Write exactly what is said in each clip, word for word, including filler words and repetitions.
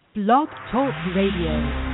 Blog Talk Radio.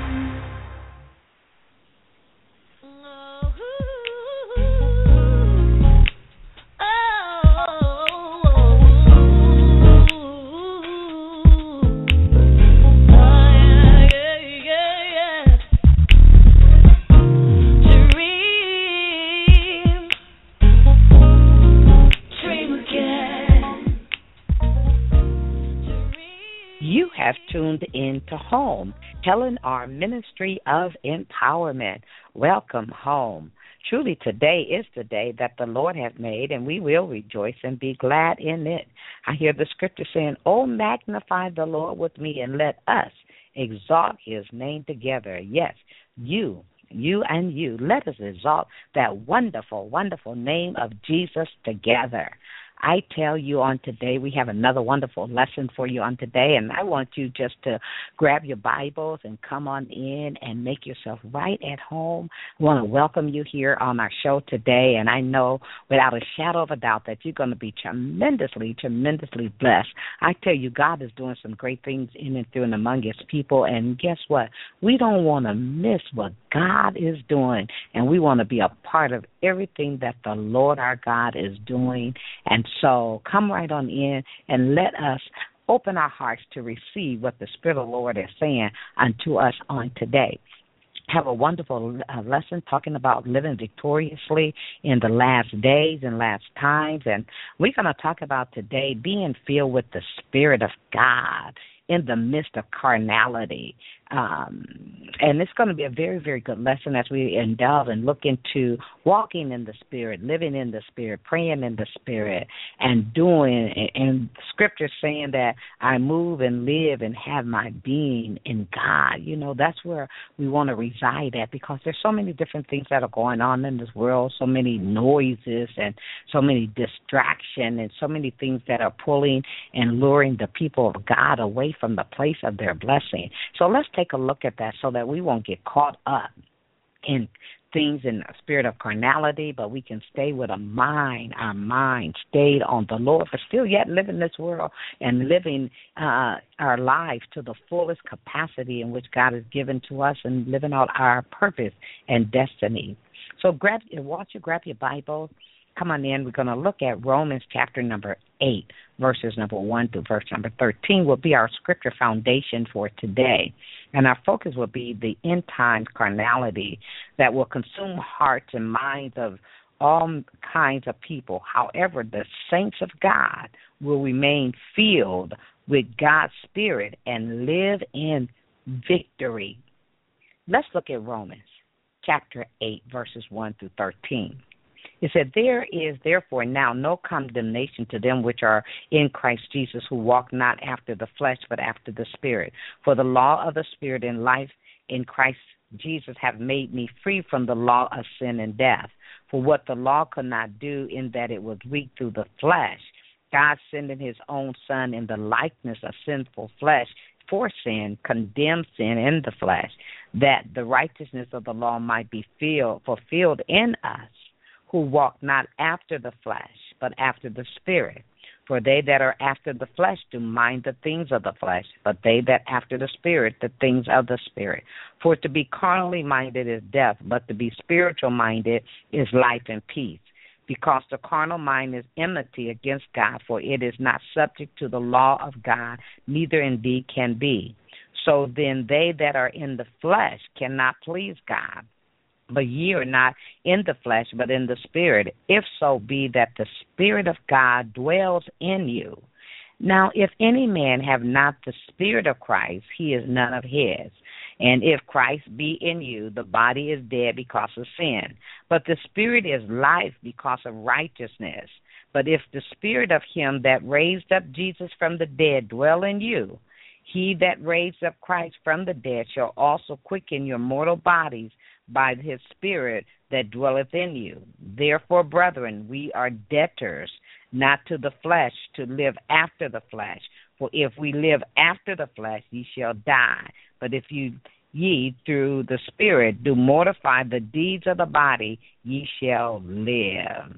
Tuned into home, Helen R. Ministry of Empowerment. Welcome home. Truly, today is the day that the Lord has made, and we will rejoice and be glad in it. I hear the scripture saying, "Oh, magnify the Lord with me, and let us exalt his name together." Yes, you, you and you, let us exalt that wonderful, wonderful name of Jesus together. I tell you on today, we have another wonderful lesson for you on today, and I want you just to grab your Bibles and come on in and make yourself right at home. I want to welcome you here on our show today, and I know without a shadow of a doubt that you're going to be tremendously, tremendously blessed. I tell you, God is doing some great things in and through and among his people, and guess what? We don't want to miss what God is doing, and we want to be a part of everything that the Lord our God is doing. And so come right on in and let us open our hearts to receive what the Spirit of the Lord is saying unto us on today. Have a wonderful uh, lesson talking about living victoriously in the last days and last times. And we're going to talk about today being filled with the Spirit of God in the midst of carnality. Um, and it's going to be a very, very good lesson as we indulge and look into walking in the Spirit, living in the Spirit, praying in the Spirit, and doing, and Scripture saying that I move and live and have my being in God. You know, that's where we want to reside at, because there's so many different things that are going on in this world, so many noises and so many distractions and so many things that are pulling and luring the people of God away from the place of their blessing. So let's take a look at that so that we won't get caught up in things in the spirit of carnality, but we can stay with a mind, our mind stayed on the Lord, but still yet living this world and living uh, our lives to the fullest capacity in which God has given to us and living out our purpose and destiny. So grab, once you grab your Bible, come on in. We're going to look at Romans chapter number eight, verses number one to verse number thirteen will be our scripture foundation for today. And our focus will be the end times carnality that will consume hearts and minds of all kinds of people. However, the saints of God will remain filled with God's Spirit and live in victory. Let's look at Romans chapter eight, verses one through thirteen. It said, "There is therefore now no condemnation to them which are in Christ Jesus, who walk not after the flesh, but after the Spirit. For the law of the Spirit in life in Christ Jesus have made me free from the law of sin and death. For what the law could not do, in that it was weak through the flesh, God sending his own Son in the likeness of sinful flesh, for sin, condemned sin in the flesh, that the righteousness of the law might be filled, fulfilled in us, who walk not after the flesh, but after the Spirit. For they that are after the flesh do mind the things of the flesh, but they that after the Spirit, the things of the Spirit. For to be carnally minded is death, but to be spiritual minded is life and peace. Because the carnal mind is enmity against God, for it is not subject to the law of God, neither indeed can be. So then they that are in the flesh cannot please God. But ye are not in the flesh, but in the Spirit, if so be that the Spirit of God dwells in you. Now, if any man have not the Spirit of Christ, he is none of his. And if Christ be in you, the body is dead because of sin, but the Spirit is life because of righteousness. But if the Spirit of him that raised up Jesus from the dead dwell in you, he that raised up Christ from the dead shall also quicken your mortal bodies by his Spirit that dwelleth in you. Therefore, brethren, we are debtors, not to the flesh, to live after the flesh. For if we live after the flesh, ye shall die. But if you ye through the Spirit do mortify the deeds of the body, ye shall live.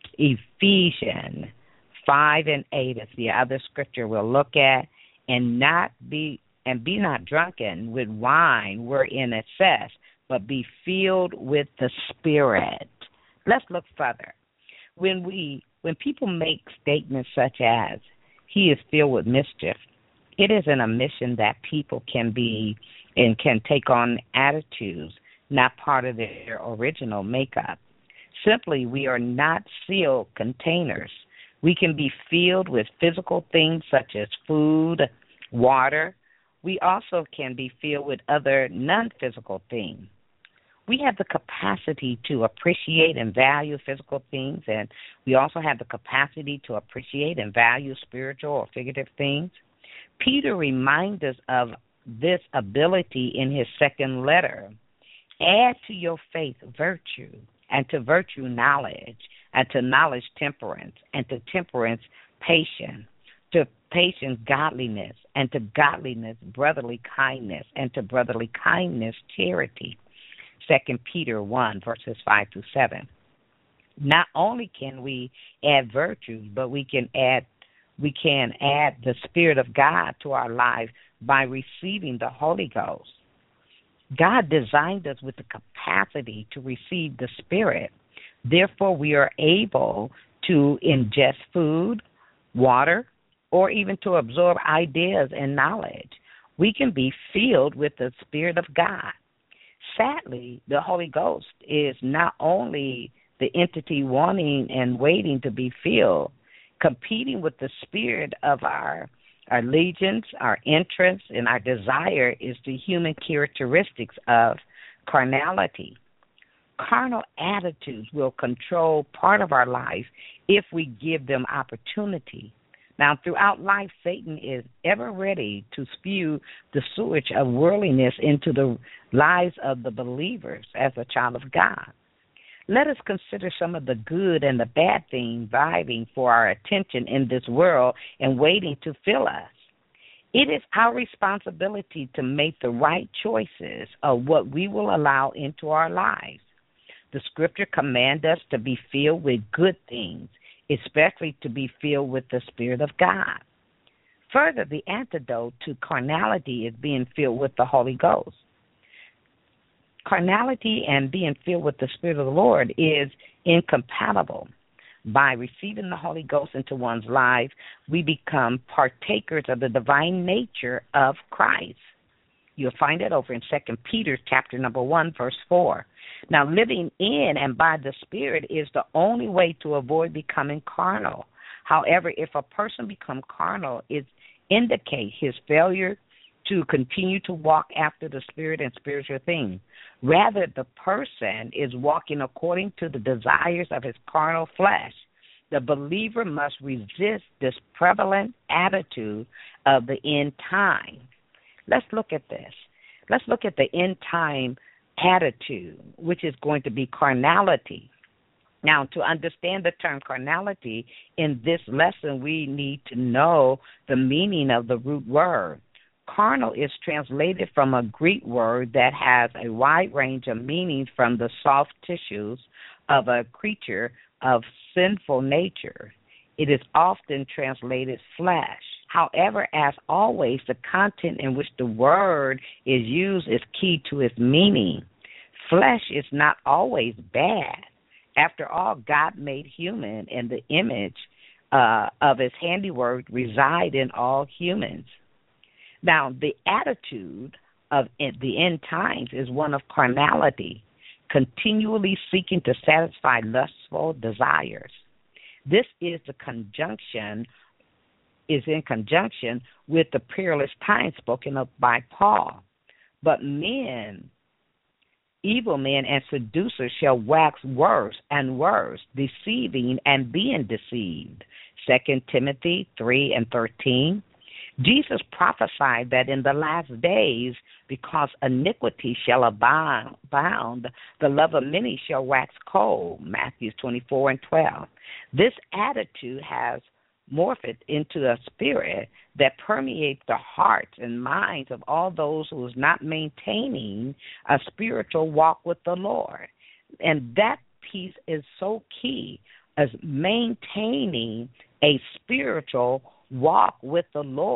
Ephesians five and eight is the other scripture we'll look at. And not be And be not drunken with wine wherein excess, but be filled with the Spirit. Let's look further. When we when people make statements such as, he is filled with mischief, it is an admission that people can be and can take on attitudes not part of their original makeup. Simply, we are not sealed containers. We can be filled with physical things such as food, water. We also can be filled with other non-physical things. We have the capacity to appreciate and value physical things, and we also have the capacity to appreciate and value spiritual or figurative things. Peter reminds us of this ability in his second letter. Add to your faith virtue, and to virtue knowledge, and to knowledge temperance, and to temperance patience, to patience godliness, and to godliness brotherly kindness, and to brotherly kindness charity. Second Peter one, verses five through seven. Not only can we add virtues, but we can add we can add the Spirit of God to our life by receiving the Holy Ghost. God designed us with the capacity to receive the Spirit. Therefore, we are able to ingest food, water, or even to absorb ideas and knowledge. We can be filled with the Spirit of God. Sadly, the Holy Ghost is not only the entity wanting and waiting to be filled, competing with the spirit of our our allegiance, our interest, and our desire is the human characteristics of carnality. Carnal attitudes will control part of our life if we give them opportunity. Now, throughout life, Satan is ever ready to spew the sewage of worldliness into the lives of the believers as a child of God. Let us consider some of the good and the bad things vying for our attention in this world and waiting to fill us. It is our responsibility to make the right choices of what we will allow into our lives. The Scripture commands us to be filled with good things, especially to be filled with the Spirit of God. Further, the antidote to carnality is being filled with the Holy Ghost. Carnality and being filled with the Spirit of the Lord is incompatible. By receiving the Holy Ghost into one's life, we become partakers of the divine nature of Christ. You'll find it over in Second Peter chapter number one, verse four. Now, living in and by the Spirit is the only way to avoid becoming carnal. However, if a person becomes carnal, it indicates his failure to continue to walk after the Spirit and spiritual things. Rather, the person is walking according to the desires of his carnal flesh. The believer must resist this prevalent attitude of the end time. Let's look at this. Let's look at the end time attitude, which is going to be carnality. Now, to understand the term carnality in this lesson, we need to know the meaning of the root word. Carnal is translated from a Greek word that has a wide range of meanings, from the soft tissues of a creature of sinful nature. It is often translated flesh. However, as always, the content in which the word is used is key to its meaning. Flesh is not always bad. After all, God made human, and the image uh, of his handiwork reside in all humans. Now, the attitude of the end times is one of carnality, continually seeking to satisfy lustful desires. This is the conjunction is in conjunction with the perilous times spoken of by Paul. But men, evil men and seducers shall wax worse and worse, deceiving and being deceived. Second Timothy three and thirteen. Jesus prophesied that in the last days, because iniquity shall abound, the love of many shall wax cold. Matthew twenty-four and twelve. This attitude has morphed into a spirit that permeates the hearts and minds of all those who is not maintaining a spiritual walk with the Lord. And that piece is so key, as maintaining a spiritual walk with the Lord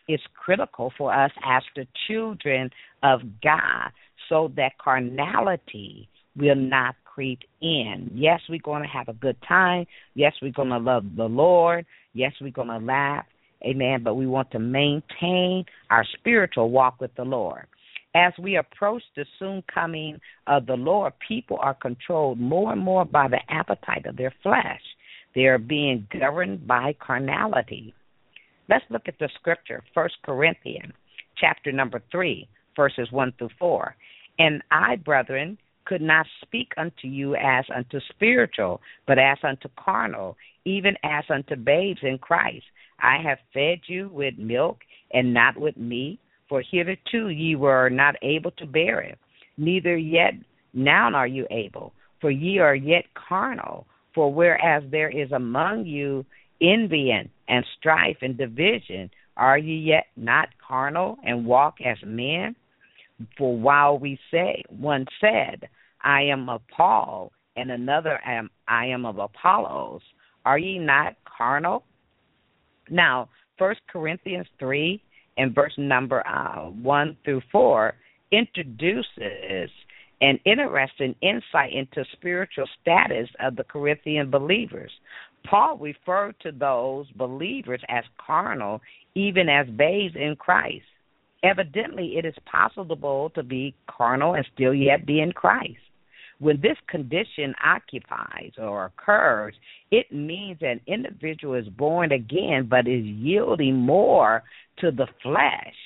is critical for us as the children of God so that carnality will not creep in. Yes, we're going to have a good time. Yes, we're going to love the Lord. Yes, we're going to laugh. Amen. But we want to maintain our spiritual walk with the Lord. As we approach the soon coming of the Lord, people are controlled more and more by the appetite of their flesh. They are being governed by carnality. Let's look at the scripture, First Corinthians chapter number three, verses one through four. And I, brethren, could not speak unto you as unto spiritual, but as unto carnal, even as unto babes in Christ. I have fed you with milk and not with meat, for hitherto ye were not able to bear it, neither yet now are you able, for ye are yet carnal. For whereas there is among you envying and strife and division, are ye yet not carnal and walk as men? For while we say, one said, I am of Paul, and another am I am of Apollos, are ye not carnal? Now, First Corinthians three and verse number uh, one through four introduces an interesting insight into spiritual status of the Corinthian believers. Paul referred to those believers as carnal, even as babes in Christ. Evidently, it is possible to be carnal and still yet be in Christ. When this condition occupies or occurs, it means an individual is born again but is yielding more to the flesh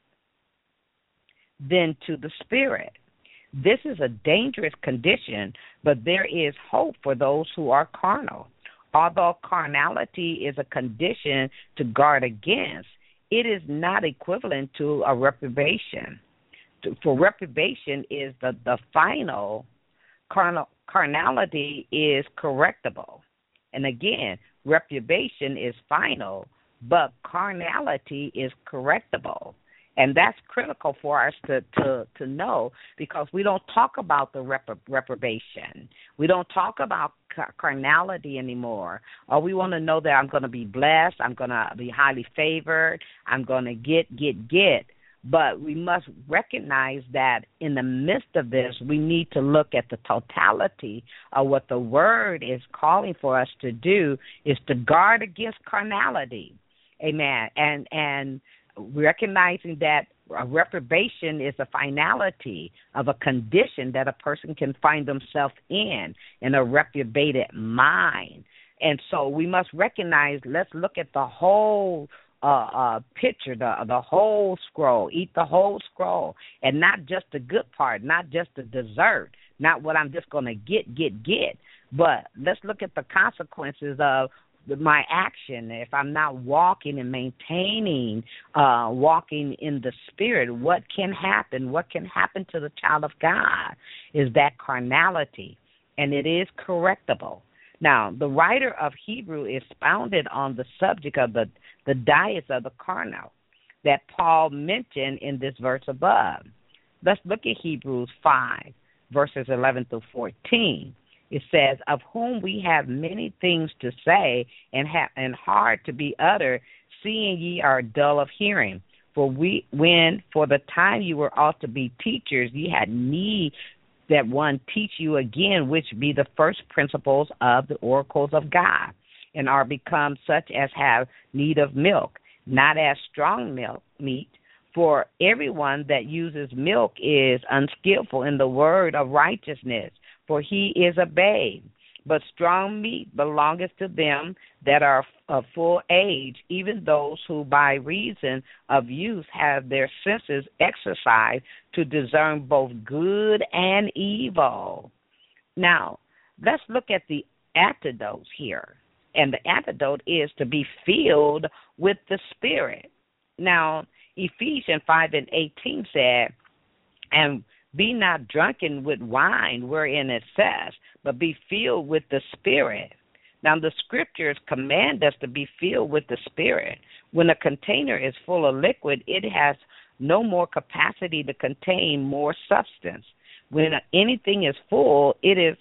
than to the spirit. This is a dangerous condition, but there is hope for those who are carnal. Although carnality is a condition to guard against, it is not equivalent to a reprobation. For reprobation is the, the final. Carnal, carnality is correctable. And again, reprobation is final, but carnality is correctable. And that's critical for us to, to, to know, because we don't talk about the repro- reprobation. We don't talk about car- carnality anymore. Or we want to know that I'm going to be blessed, I'm going to be highly favored, I'm going to get, get, get. But we must recognize that in the midst of this, we need to look at the totality of what the Word is calling for us to do, is to guard against carnality. Amen. And and recognizing that a reprobation is a finality of a condition that a person can find themselves in, in a reprobated mind. And so we must recognize, let's look at the whole Uh, uh, picture, the the whole scroll, eat the whole scroll, and not just the good part, not just the dessert, not what I'm just going to get, get, get, but let's look at the consequences of my action. If I'm not walking and maintaining, uh, walking in the Spirit, what can happen? What can happen to the child of God is that carnality, and it is correctable. Now, the writer of Hebrew expounded on the subject of the, the diets of the carnal that Paul mentioned in this verse above. Let's look at Hebrews five, verses eleven through fourteen. It says, of whom we have many things to say and, ha- and hard to be uttered, seeing ye are dull of hearing. For we, when for the time you were ought to be teachers, ye had need that one teach you again, which be the first principles of the oracles of God, and are become such as have need of milk, not as strong milk meat. For everyone that uses milk is unskillful in the word of righteousness, for he is a babe. But strong meat belongeth to them that are of full age, even those who by reason of use have their senses exercised to discern both good and evil. Now, let's look at the antidote here. And the antidote is to be filled with the Spirit. Now, Ephesians five and eighteen said, and be not drunken with wine wherein it says, but be filled with the Spirit. Now, the Scriptures command us to be filled with the Spirit. When a container is full of liquid, it has no more capacity to contain more substance. When anything is full, it is,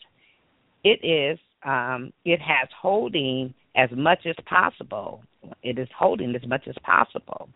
it is, um, it has holding as much as possible. It is holding as much as possible.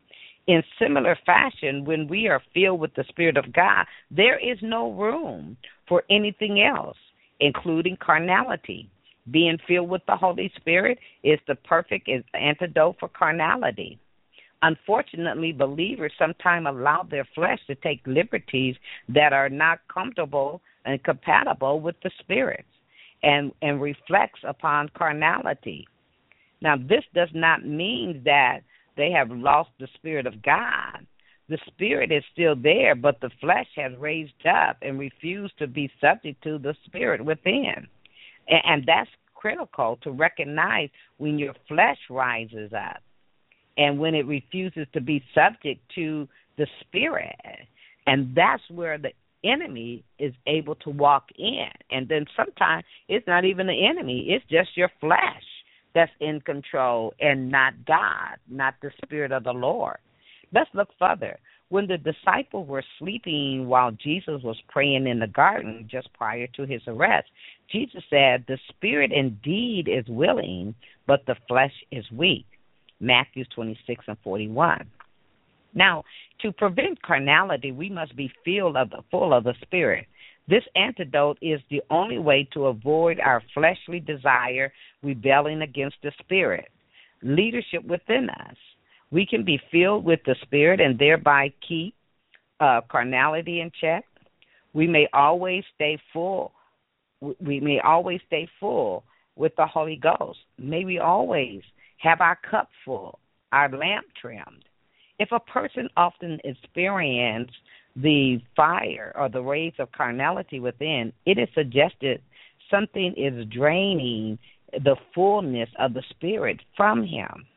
In similar fashion, when we are filled with the Spirit of God, there is no room for anything else, including carnality. Being filled with the Holy Spirit is the perfect antidote for carnality. Unfortunately, believers sometimes allow their flesh to take liberties that are not comfortable and compatible with the Spirit and, and reflects upon carnality. Now, this does not mean that they have lost the Spirit of God. The Spirit is still there, but the flesh has raised up and refused to be subject to the Spirit within. And, and that's critical to recognize when your flesh rises up and when it refuses to be subject to the Spirit. And that's where the enemy is able to walk in. And then sometimes it's not even the enemy, it's just your flesh that's in control and not God, not the Spirit of the Lord. Let's look further. When the disciples were sleeping while Jesus was praying in the garden just prior to his arrest, Jesus said, "The spirit indeed is willing, but the flesh is weak." Matthew twenty-six and forty-one. Now, to prevent carnality, we must be filled of the, full of the Spirit. This antidote is the only way to avoid our fleshly desire rebelling against the Spirit. Leadership within us. We can be filled with the Spirit and thereby keep uh, carnality in check. We may always stay full. We may always stay full with the Holy Ghost. May we always have our cup full, our lamp trimmed. If a person often experiences the fire or the rays of carnality within, it is suggested something is draining the fullness of the Spirit from him.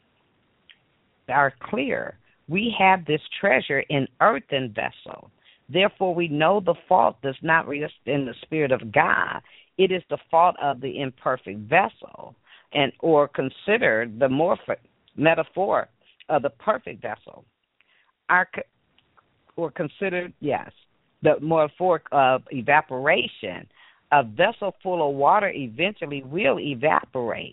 They are clear. We have this treasure in earthen vessel. Therefore, we know the fault does not rest in the Spirit of God. It is the fault of the imperfect vessel, and or considered the morph- metaphor of the perfect vessel. Our or considered, yes, the metaphor of evaporation. A vessel full of water eventually will evaporate.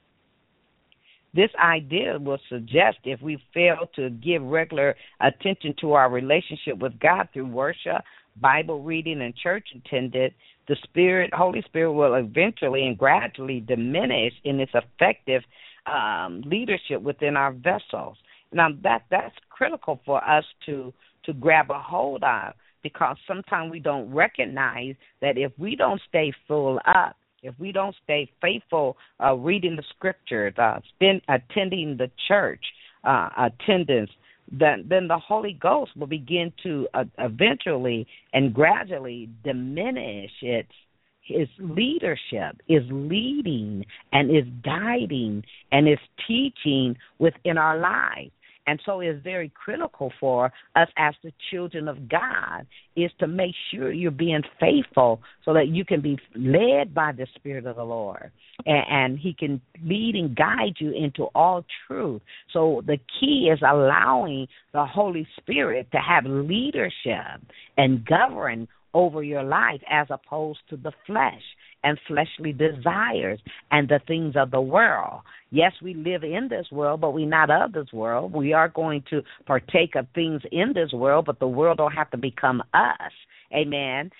This idea will suggest if we fail to give regular attention to our relationship with God through worship, Bible reading, and church attendance, the Spirit, Holy Spirit will eventually and gradually diminish in its effective um, leadership within our vessels. Now, that that's critical for us to, to grab a hold of, because sometimes we don't recognize that if we don't stay full up, if we don't stay faithful uh, reading the scriptures, uh, spend, attending the church, uh, attendance, then, then the Holy Ghost will begin to uh, eventually and gradually diminish its his leadership, is leading and is guiding and is teaching within our lives. And so it's very critical for us as the children of God is to make sure you're being faithful so that you can be led by the Spirit of the Lord. And, and he can lead and guide you into all truth. So the key is allowing the Holy Spirit to have leadership and govern over your life as opposed to the flesh and fleshly desires and the things of the world. Yes, we live in this world, but we're not of this world. We are going to partake of things in this world, but the world don't have to become us. Amen.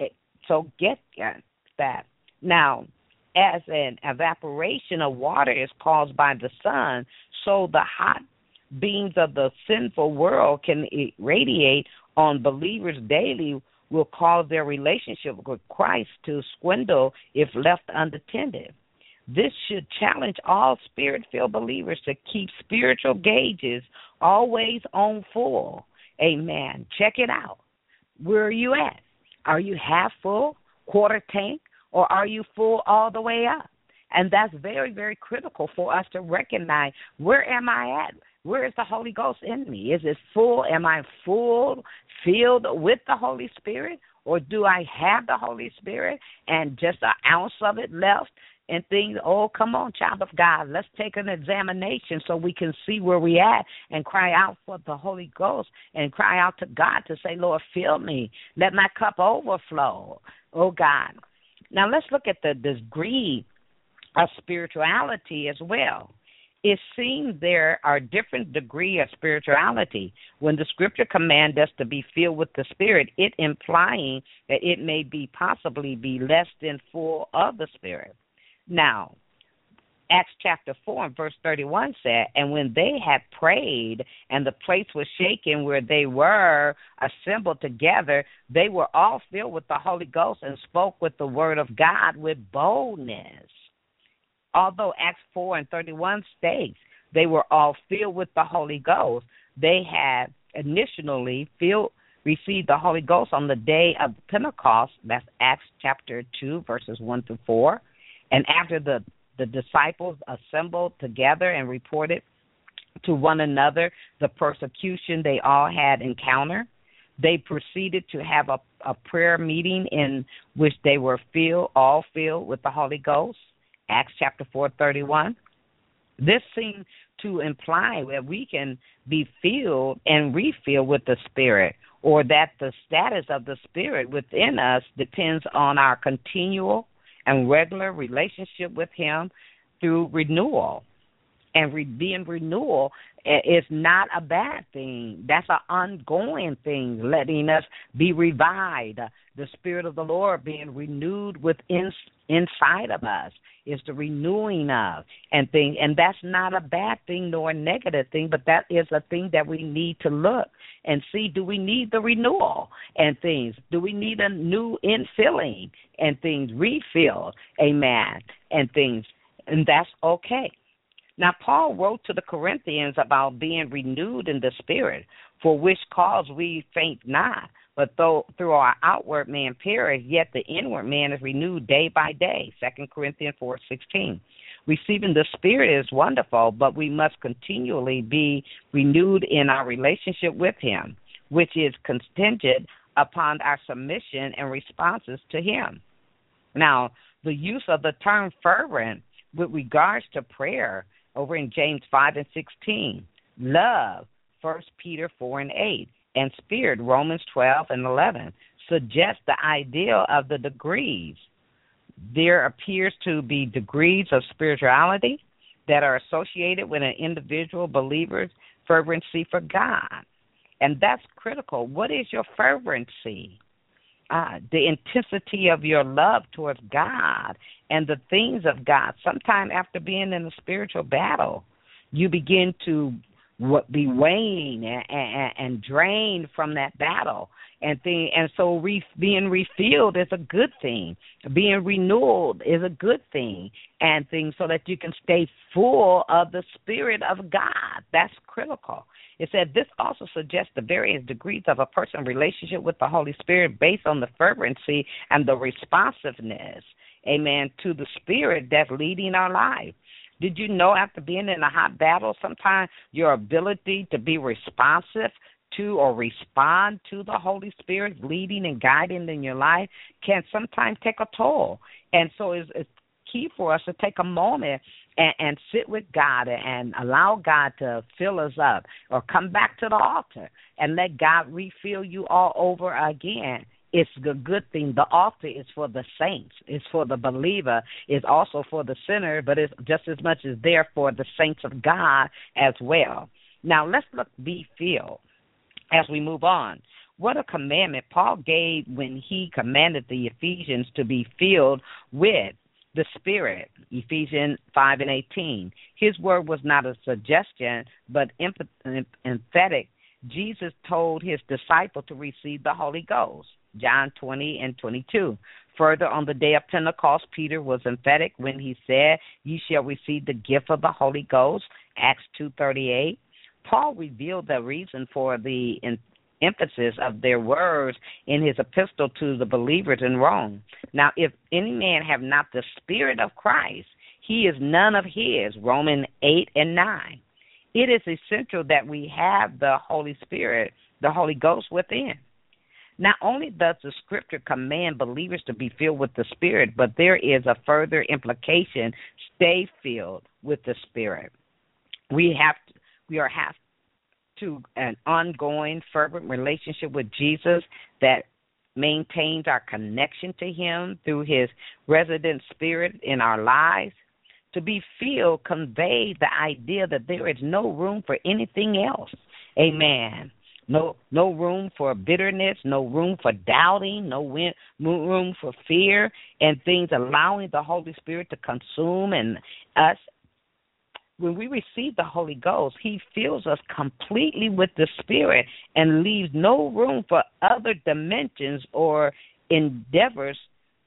So get that. Now, as an evaporation of water is caused by the sun, so the hot beams of the sinful world can radiate on believers daily will cause their relationship with Christ to swindle if left unattended. This should challenge all Spirit-filled believers to keep spiritual gauges always on full. Amen. Check it out. Where are you at? Are you half full, quarter tank, or are you full all the way up? And that's very, very critical for us to recognize, where am I at? Where is the Holy Ghost in me? Is it full? Am I full, filled with the Holy Spirit? Or do I have the Holy Spirit and just an ounce of it left and things? Oh, come on, child of God. Let's take an examination so we can see where we at and cry out for the Holy Ghost and cry out to God to say, Lord, fill me. Let my cup overflow. Oh, God. Now, let's look at the degree of spirituality as well. it seems there are different degrees of spirituality. When the scripture commands us to be filled with the Spirit, it implying that it may be possibly be less than full of the Spirit. Now, Acts chapter four and verse thirty-one said, and when they had prayed and the place was shaken where they were assembled together, they were all filled with the Holy Ghost and spoke with the word of God with boldness. Although Acts four and thirty-one states they were all filled with the Holy Ghost, they had initially filled, received the Holy Ghost on the day of Pentecost. That's Acts chapter two, verses one through four. And after the, the disciples assembled together and reported to one another the persecution they all had encountered, they proceeded to have a, a prayer meeting in which they were filled, all filled with the Holy Ghost. Acts chapter four, thirty-one. This seems to imply that we can be filled and refilled with the Spirit, or that the status of the Spirit within us depends on our continual and regular relationship with Him through renewal. And re- being renewal is not a bad thing. That's an ongoing thing, letting us be revived. The Spirit of the Lord being renewed within inside of us is the renewing of and thing, and that's not a bad thing nor a negative thing, but that is a thing that we need to look and see. Do we need the renewal and things? Do we need a new infilling and things, refilled, amen, and things, and that's okay. Now, Paul wrote to the Corinthians about being renewed in the Spirit, for which cause we faint not. But though through our outward man perish, yet the inward man is renewed day by day. Second Corinthians four sixteen. Receiving the Spirit is wonderful, but we must continually be renewed in our relationship with Him, which is contingent upon our submission and responses to Him. Now, the use of the term fervent with regards to prayer over in James five and sixteen, love, First Peter four and eight, and Spirit, Romans twelve and eleven, suggest the idea of the degrees. There appears to be degrees of spirituality that are associated with an individual believer's fervency for God. And that's critical. What is your fervency? Uh, the intensity of your love towards God and the things of God. Sometime after being in a spiritual battle, you begin to be waned and, and, and drained from that battle. And thing, and so re, being refilled is a good thing. Being renewed is a good thing. And things so that you can stay full of the Spirit of God. That's critical. It said this also suggests the various degrees of a person's relationship with the Holy Spirit based on the fervency and the responsiveness, amen, to the Spirit that's leading our life. Did you know after being in a hot battle, sometimes your ability to be responsive to or respond to the Holy Spirit leading and guiding in your life can sometimes take a toll. And so it's, it's key for us to take a moment and, and sit with God and allow God to fill us up, or come back to the altar and let God refill you all over again. It's a good thing. The altar is for the saints. It's for the believer. It's also for the sinner, but it's just as much as there for the saints of God as well. Now, let's look be filled as we move on. What a commandment Paul gave when he commanded the Ephesians to be filled with the Spirit, Ephesians five and eighteen. His word was not a suggestion, but emphatic. Jesus told his disciples to receive the Holy Ghost, John twenty and twenty-two. Further, on the day of Pentecost, Peter was emphatic when he said, "Ye shall receive the gift of the Holy Ghost," Acts two thirty-eight. Paul revealed the reason for the emphasis of their words in his epistle to the believers in Rome. Now, if any man have not the Spirit of Christ, he is none of his, Romans eight and nine. It is essential that we have the Holy Spirit, the Holy Ghost within. Not only does the Scripture command believers to be filled with the Spirit, but there is a further implication: stay filled with the Spirit. We have to, we are have to an ongoing, fervent relationship with Jesus that maintains our connection to Him through His resident Spirit in our lives. To be filled conveys the idea that there is no room for anything else. Amen. No, no room for bitterness, no room for doubting, no win, no room for fear and things, allowing the Holy Spirit to consume and us. When we receive the Holy Ghost, he fills us completely with the Spirit and leaves no room for other dimensions or endeavors.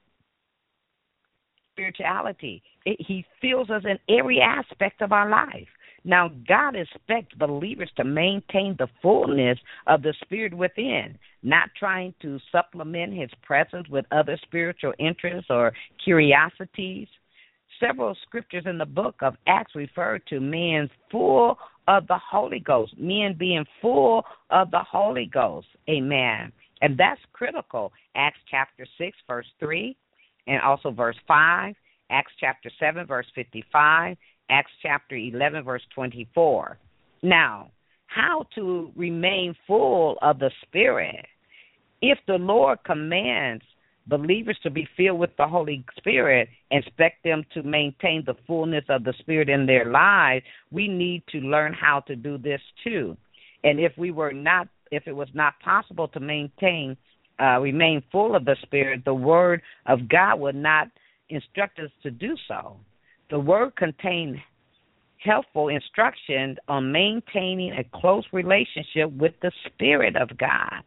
Spirituality. It, he fills us in every aspect of our life. Now, God expects believers to maintain the fullness of the Spirit within, not trying to supplement his presence with other spiritual interests or curiosities. Several scriptures in the book of Acts refer to men full of the Holy Ghost, men being full of the Holy Ghost. Amen. And that's critical. Acts chapter six, verse three, and also verse five, Acts chapter seven, verse fifty-five, Acts chapter eleven, verse twenty-four. Now, how to remain full of the Spirit? If the Lord commands believers to be filled with the Holy Spirit, expect them to maintain the fullness of the Spirit in their lives, we need to learn how to do this too. And if we were not, if it was not possible to maintain, uh, remain full of the Spirit, the Word of God would not instruct us to do so. The Word contains helpful instructions on maintaining a close relationship with the Spirit of God.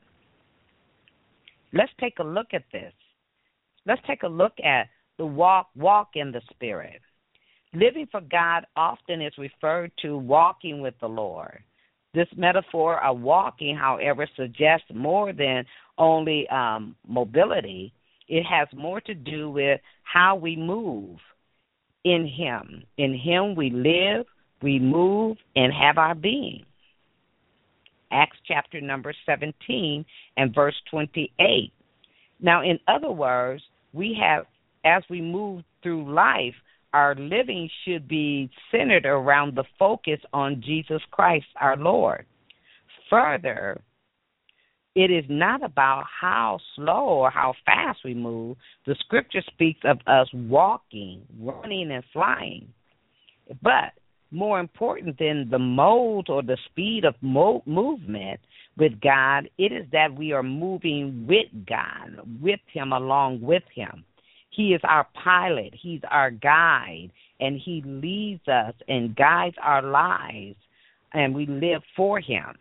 Let's take a look at this. Let's take a look at the walk, walk in the Spirit. Living for God often is referred to walking with the Lord. This metaphor of walking, however, suggests more than only um, mobility. It has more to do with how we move in Him. In Him we live, we move, and have our being. Acts chapter number seventeen and verse twenty-eight. Now, in other words, we have, as we move through life, our living should be centered around the focus on Jesus Christ, our Lord. Further, it is not about how slow or how fast we move. The Scripture speaks of us walking, running, and flying. But more important than the mode or the speed of mo- movement with God, it is that we are moving with God, with Him, along with Him. He is our pilot. He's our guide, and He leads us and guides our lives, and we live for Him.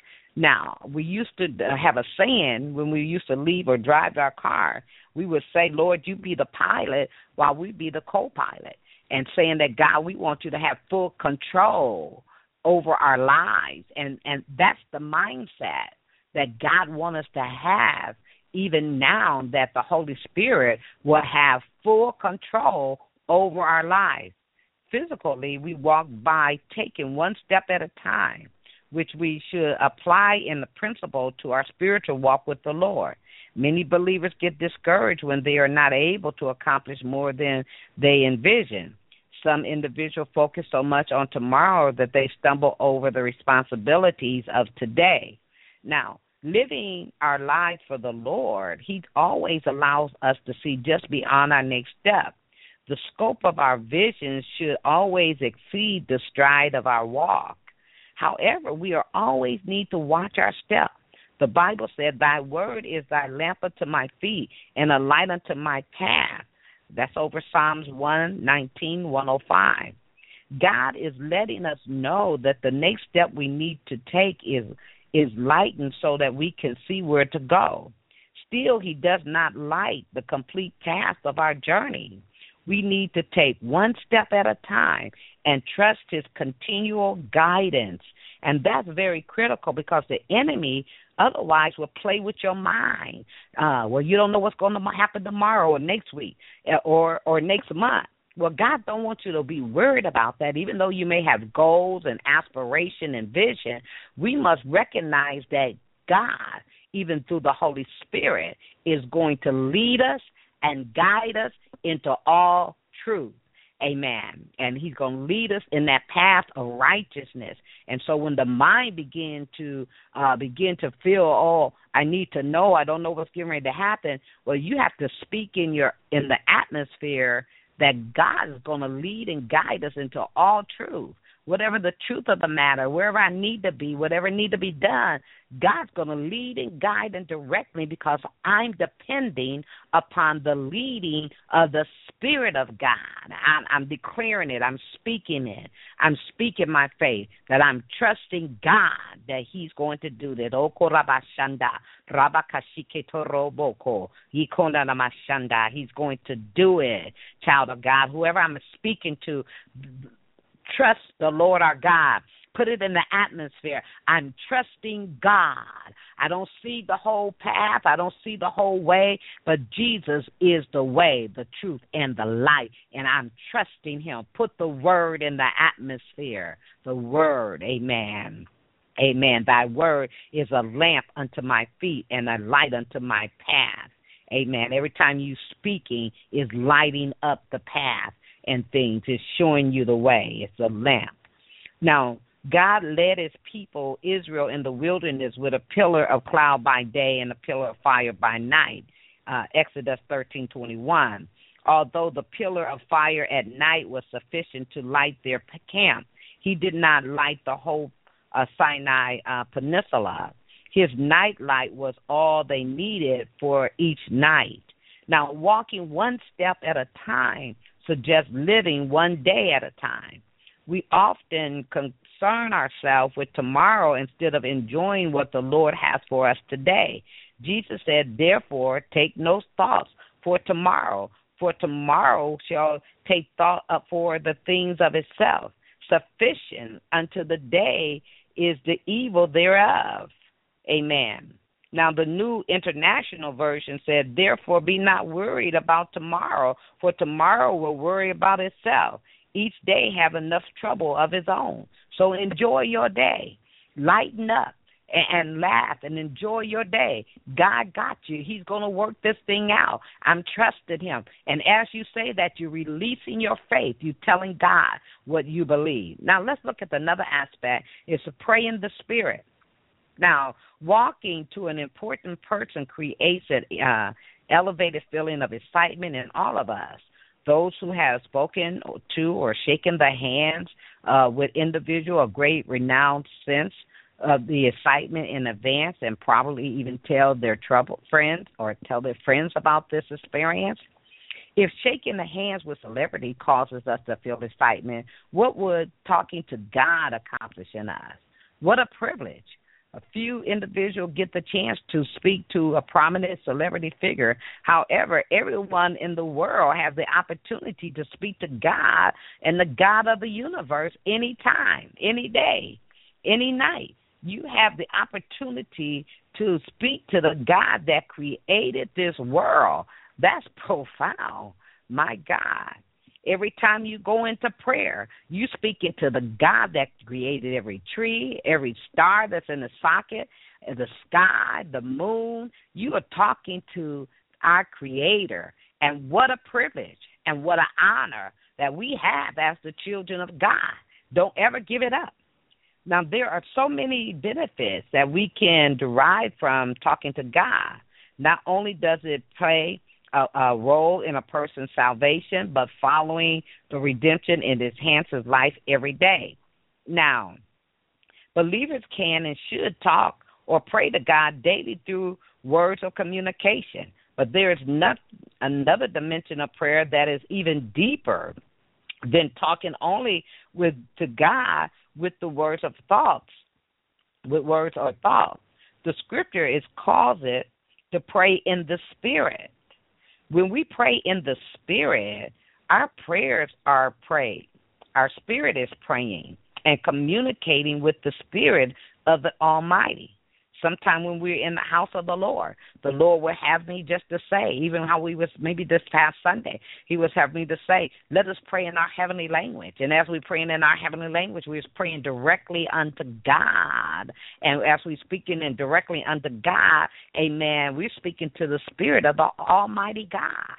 Now, we used to have a saying when we used to leave or drive our car. We would say, Lord, you be the pilot while we be the co-pilot, and saying that, God, we want you to have full control over our lives. And, and that's the mindset that God wants us to have, even now that the Holy Spirit will have full control over our lives. Physically, we walk by taking one step at a time, which we should apply in the principle to our spiritual walk with the Lord. Many believers get discouraged when they are not able to accomplish more than they envision. Some individuals focus so much on tomorrow that they stumble over the responsibilities of today. Now, living our lives for the Lord, He always allows us to see just beyond our next step. The scope of our vision should always exceed the stride of our walk. However, we are always need to watch our step. The Bible said, thy word is thy lamp unto my feet and a light unto my path. That's over Psalms one nineteen, one oh five. God is letting us know that the next step we need to take is, is lightened so that we can see where to go. Still, He does not light the complete task of our journey. We need to take one step at a time and trust His continual guidance. And that's very critical because the enemy otherwise will play with your mind. Uh, well, you don't know what's going to happen tomorrow or next week or, or next month. Well, God don't want you to be worried about that. Even though you may have goals and aspiration and vision, we must recognize that God, even through the Holy Spirit, is going to lead us and guide us into all truth. Amen. And He's going to lead us in that path of righteousness. And so when the mind begin to uh, begin to feel, oh, I need to know, I don't know what's getting ready to happen, well, you have to speak in your in the atmosphere that God is going to lead and guide us into all truth. Whatever the truth of the matter, wherever I need to be, whatever need to be done, God's going to lead and guide and direct me because I'm depending upon the leading of the Spirit of God. I'm, I'm declaring it. I'm speaking it. I'm speaking my faith that I'm trusting God that He's going to do that. He's going to do it, child of God. Whoever I'm speaking to, trust the Lord our God. Put it in the atmosphere. I'm trusting God. I don't see the whole path. I don't see the whole way, but Jesus is the way, the truth, and the light, and I'm trusting Him. Put the word in the atmosphere. The word, amen. Amen. Thy word is a lamp unto my feet and a light unto my path. Amen. Every time you speaking is lighting up the path and things. It's showing you the way. It's a lamp. Now, God led His people, Israel, in the wilderness with a pillar of cloud by day and a pillar of fire by night, uh, Exodus thirteen twenty-one. Although the pillar of fire at night was sufficient to light their camp, He did not light the whole uh, Sinai uh, Peninsula. His night light was all they needed for each night. Now, walking one step at a time suggests living one day at a time. We often concern ourselves with tomorrow instead of enjoying what the Lord has for us today. Jesus said, therefore, take no thoughts for tomorrow, for tomorrow shall take thought up for the things of itself. Sufficient unto the day is the evil thereof. Amen. Now, the New International Version said, therefore, be not worried about tomorrow, for tomorrow will worry about itself. Each day have enough trouble of its own. So enjoy your day. Lighten up and, and laugh and enjoy your day. God got you. He's going to work this thing out. I'm trusting Him. And as you say that, you're releasing your faith. You're telling God what you believe. Now, let's look at another aspect. It's to pray in the Spirit. Now, walking to an important person creates an uh, elevated feeling of excitement in all of us. Those who have spoken to or shaken the hands uh, with individual of great renowned sense of the excitement in advance and probably even tell their troubled friends or tell their friends about this experience. If shaking the hands with celebrity causes us to feel excitement, what would talking to God accomplish in us? What a privilege. A few individuals get the chance to speak to a prominent celebrity figure. However, everyone in the world has the opportunity to speak to God and the God of the universe anytime, any day, any night. You have the opportunity to speak to the God that created this world. That's profound. My God. Every time you go into prayer, you speaking to the God that created every tree, every star that's in the socket, the sky, the moon. You are talking to our Creator. And what a privilege and what an honor that we have as the children of God. Don't ever give it up. Now, there are so many benefits that we can derive from talking to God. Not only does it play A, a role in a person's salvation, but following the redemption, it enhances life every day. Now, believers can and should talk or pray to God daily through words of communication. But there is not another dimension of prayer that is even deeper than talking only with to God with the words of thoughts, with words or thoughts. The scripture is calls it to pray in the Spirit. When we pray in the Spirit, our prayers are prayed. Our spirit is praying and communicating with the Spirit of the Almighty. Sometime when we're in the house of the Lord, the Lord will have me just to say, even how we was maybe this past Sunday, He was having me to say, let us pray in our heavenly language. And as we're praying in our heavenly language, we're praying directly unto God. And as we're speaking in directly unto God, amen, we're speaking to the Spirit of the Almighty God.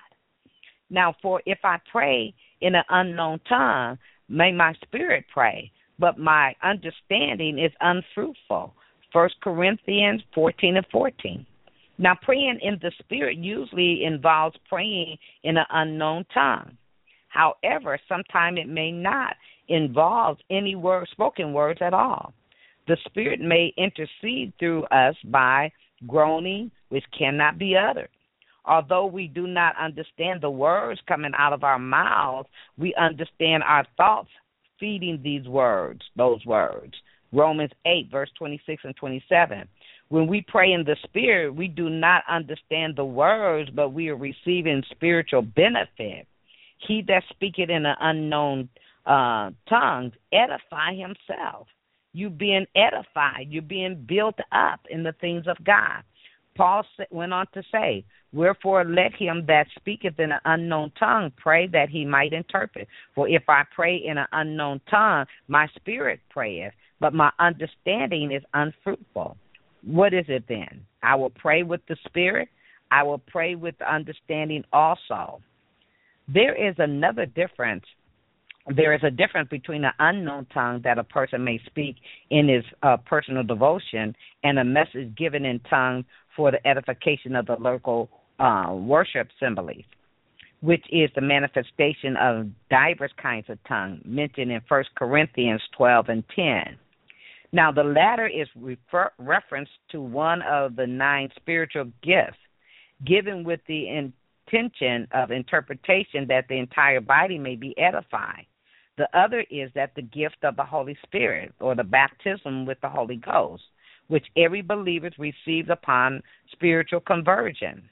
Now, for if I pray in an unknown tongue, may my spirit pray, but my understanding is unfruitful. First Corinthians fourteen and fourteen. Now, praying in the Spirit usually involves praying in an unknown tongue. However, sometimes it may not involve any word, spoken words at all. The Spirit may intercede through us by groaning, which cannot be uttered. Although we do not understand the words coming out of our mouths, we understand our thoughts feeding these words, those words. Romans eight, verse twenty-six and twenty-seven. When we pray in the Spirit, we do not understand the words, but we are receiving spiritual benefit. He that speaketh in an unknown uh, tongue edify himself. You being edified, you're being built up in the things of God. Paul went on to say, wherefore let him that speaketh in an unknown tongue pray that he might interpret. For if I pray in an unknown tongue, my spirit prayeth, but my understanding is unfruitful. What is it then? I will pray with the Spirit. I will pray with the understanding also. There is another difference. There is a difference between an unknown tongue that a person may speak in his uh, personal devotion and a message given in tongues for the edification of the local uh, worship assemblies, which is the manifestation of diverse kinds of tongue mentioned in First Corinthians twelve and ten. Now, the latter is refer- reference to one of the nine spiritual gifts given with the intention of interpretation that the entire body may be edified. The other is that the gift of the Holy Spirit, or the baptism with the Holy Ghost, which every believer receives upon spiritual conversion.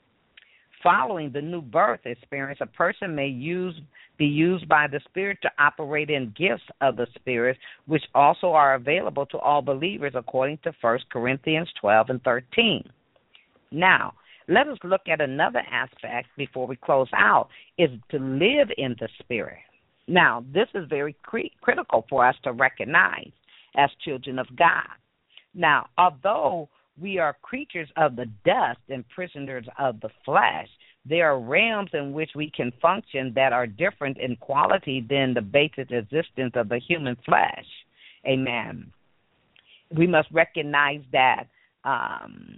Following the new birth experience, a person may use be used by the Spirit to operate in gifts of the Spirit, which also are available to all believers according to First Corinthians twelve and thirteen. Now, let us look at another aspect before we close out, is to live in the Spirit. Now, this is very cri- critical for us to recognize as children of God. Now, although we are creatures of the dust and prisoners of the flesh, there are realms in which we can function that are different in quality than the basic existence of the human flesh. Amen. We must recognize that um,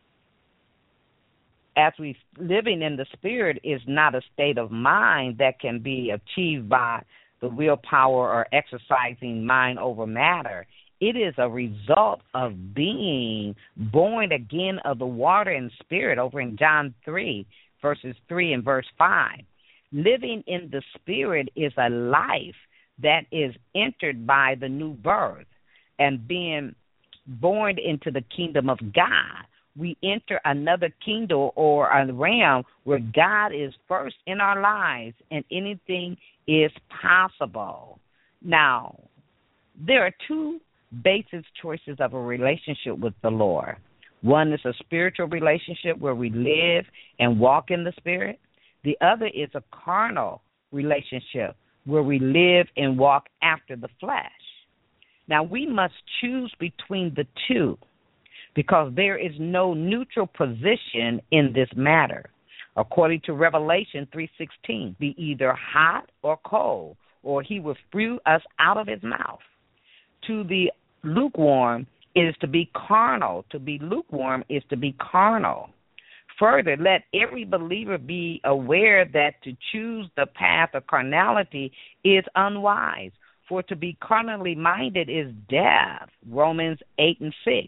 as we living in the Spirit is not a state of mind that can be achieved by the willpower or exercising mind over matter. It is a result of being born again of the water and Spirit over in John three, verses three and verse five. Living in the Spirit is a life that is entered by the new birth, and being born into the kingdom of God. We enter another kingdom or a realm where God is first in our lives and anything is possible. Now, there are two basic choices of a relationship with the Lord. One is a spiritual relationship where we live and walk in the Spirit. The other is a carnal relationship where we live and walk after the flesh. Now, we must choose between the two because there is no neutral position in this matter. According to Revelation three sixteen, be either hot or cold, or he will spew us out of his mouth. To the lukewarm is to be carnal. To be lukewarm is to be carnal. Further, let every believer be aware that to choose the path of carnality is unwise, for to be carnally minded is death. Romans eight and six.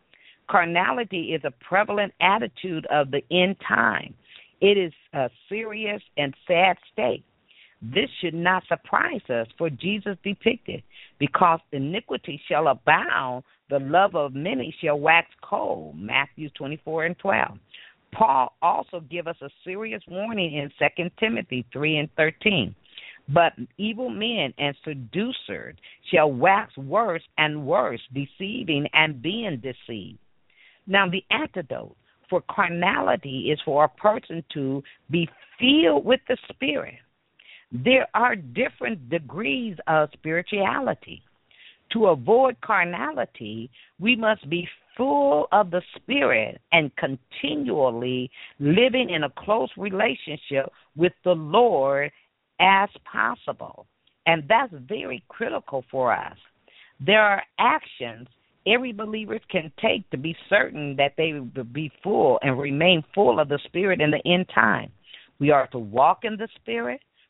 Carnality is a prevalent attitude of the end time. It is a serious and sad state. This should not surprise us, for Jesus depicted, because iniquity shall abound, the love of many shall wax cold. Matthew twenty-four and twelve. Paul also gives us a serious warning in Second Timothy three and thirteen. But evil men and seducers shall wax worse and worse, deceiving and being deceived. Now, the antidote for carnality is for a person to be filled with the Spirit. There are different degrees of spirituality. To avoid carnality, we must be full of the Spirit and continually living in a close relationship with the Lord as possible. And that's very critical for us. There are actions every believer can take to be certain that they will be full and remain full of the Spirit in the end time. We are to walk in the Spirit.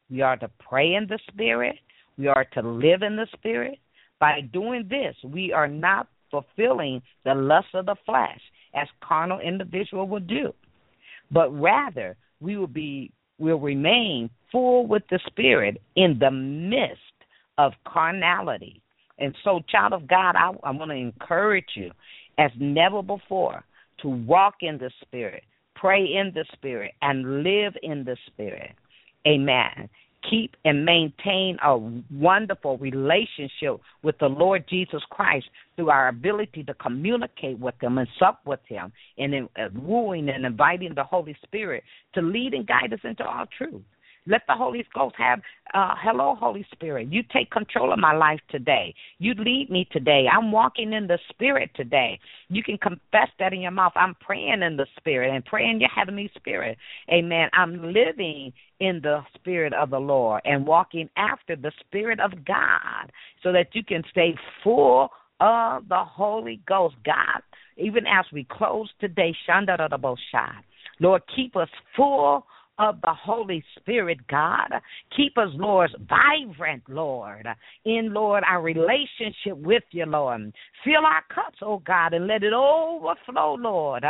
We are to pray in the Spirit. We are to live in the Spirit. By doing this, we are not fulfilling the lust of the flesh as carnal individual would do, but rather we will be will remain full with the Spirit in the midst of carnality. And so, child of God, I, I want to encourage you as never before to walk in the Spirit, pray in the Spirit, and live in the Spirit. Amen. Keep and maintain a wonderful relationship with the Lord Jesus Christ through our ability to communicate with Him and sup with Him, and in, uh, wooing and inviting the Holy Spirit to lead and guide us into all truth. Let the Holy Ghost have, uh, hello, Holy Spirit, you take control of my life today. You lead me today. I'm walking in the Spirit today. You can confess that in your mouth. I'm praying in the Spirit and praying your heavenly Spirit. Amen. I'm living in the Spirit of the Lord and walking after the Spirit of God so that you can stay full of the Holy Ghost. God, even as we close today, Shandarabosha, Lord, keep us full of the Holy Spirit, God. Keep us, Lord, vibrant, Lord, in, Lord, our relationship with you, Lord. Fill our cups, oh God, and let it overflow, Lord.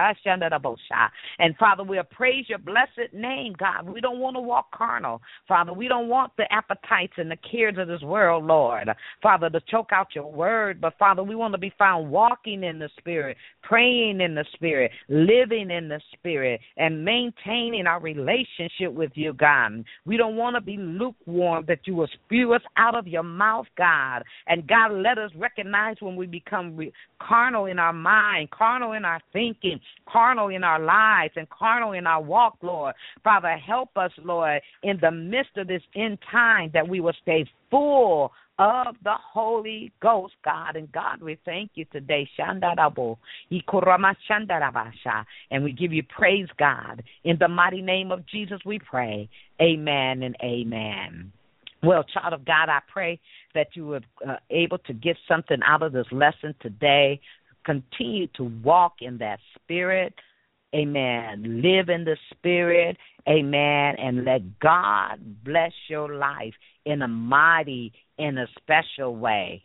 And, Father, we'll praise your blessed name, God. We don't want to walk carnal, Father. We don't want the appetites and the cares of this world, Lord, Father, to choke out your word. But, Father, we want to be found walking in the Spirit, praying in the Spirit, living in the Spirit, and maintaining our relationship with you, God. We don't want to be lukewarm, that you will spew us out of your mouth, God. And God, let us recognize when we become re- carnal in our mind, carnal in our thinking, carnal in our lives, and carnal in our walk, Lord. Father, help us, Lord, in the midst of this end time, that we will stay full of the Holy Ghost, God. And God, we thank you today. Shandarabo, Ikorama Shandarabasha. And we give you praise, God. In the mighty name of Jesus we pray. Amen and amen. Well, child of God, I pray that you were uh, able to get something out of this lesson today. Continue to walk in that Spirit. Amen. Live in the Spirit. Amen. And let God bless your life in a mighty, in a special way.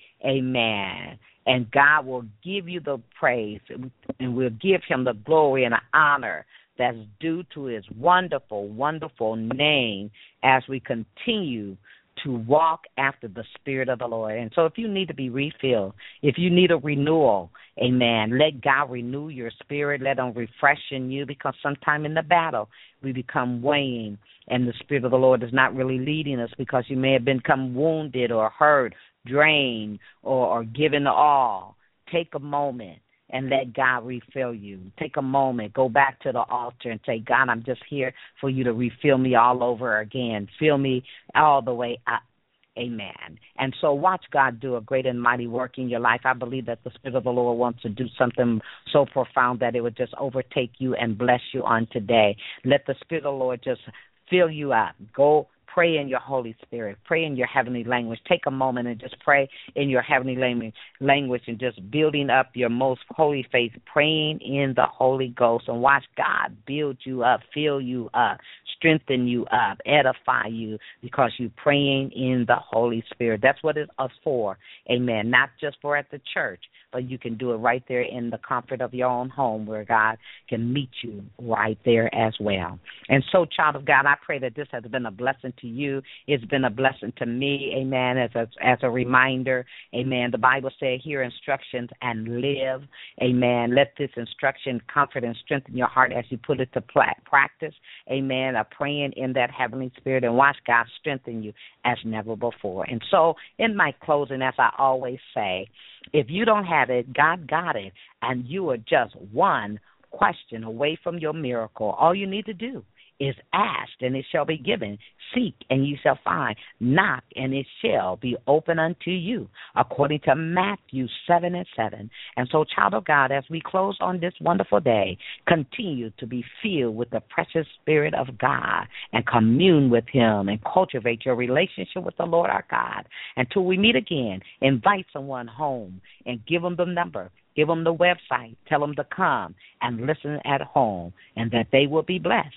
Amen. And God will give you the praise, and we'll give him the glory and the honor that's due to his wonderful, wonderful name as we continue to walk after the Spirit of the Lord. And so if you need to be refilled, if you need a renewal, amen, let God renew your spirit. Let him refresh in you, because sometime in the battle we become weighing, and the Spirit of the Lord is not really leading us, because you may have become wounded or hurt, drained, or, or given all. Take a moment and let God refill you. Take a moment, go back to the altar and say, God, I'm just here for you to refill me all over again. Fill me all the way up. Amen. And so watch God do a great and mighty work in your life. I believe that the Spirit of the Lord wants to do something so profound that it would just overtake you and bless you on today. Let the Spirit of the Lord just fill you up. Go pray in your Holy Spirit. Pray in your heavenly language. Take a moment and just pray in your heavenly language and just building up your most holy faith, praying in the Holy Ghost, and watch God build you up, fill you up, strengthen you up, edify you, because you're praying in the Holy Spirit. That's what it's for. Amen. Not just for at the church, but you can do it right there in the comfort of your own home, where God can meet you right there as well. And so, child of God, I pray that this has been a blessing to you. It's been a blessing to me, amen, as a, as a reminder, amen. The Bible says, hear instructions and live, amen. Let this instruction comfort and strengthen your heart as you put it to practice, amen, of praying in that heavenly Spirit, and watch God strengthen you as never before. And so, in my closing, as I always say, if you don't have it, God got it, and you are just one question away from your miracle. All you need to do is ask, and it shall be given. Seek, and you shall find. Knock, and it shall be open unto you, according to Matthew seven and seven. And so, child of God, as we close on this wonderful day, continue to be filled with the precious Spirit of God and commune with him and cultivate your relationship with the Lord our God. Until we meet again, invite someone home and give them the number. Give them the website. Tell them to come and listen at home, and that they will be blessed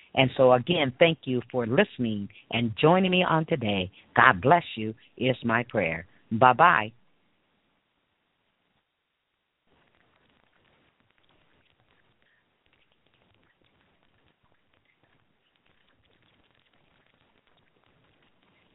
And so, again, thank you for listening and joining me on today. God bless you is my prayer. Bye-bye.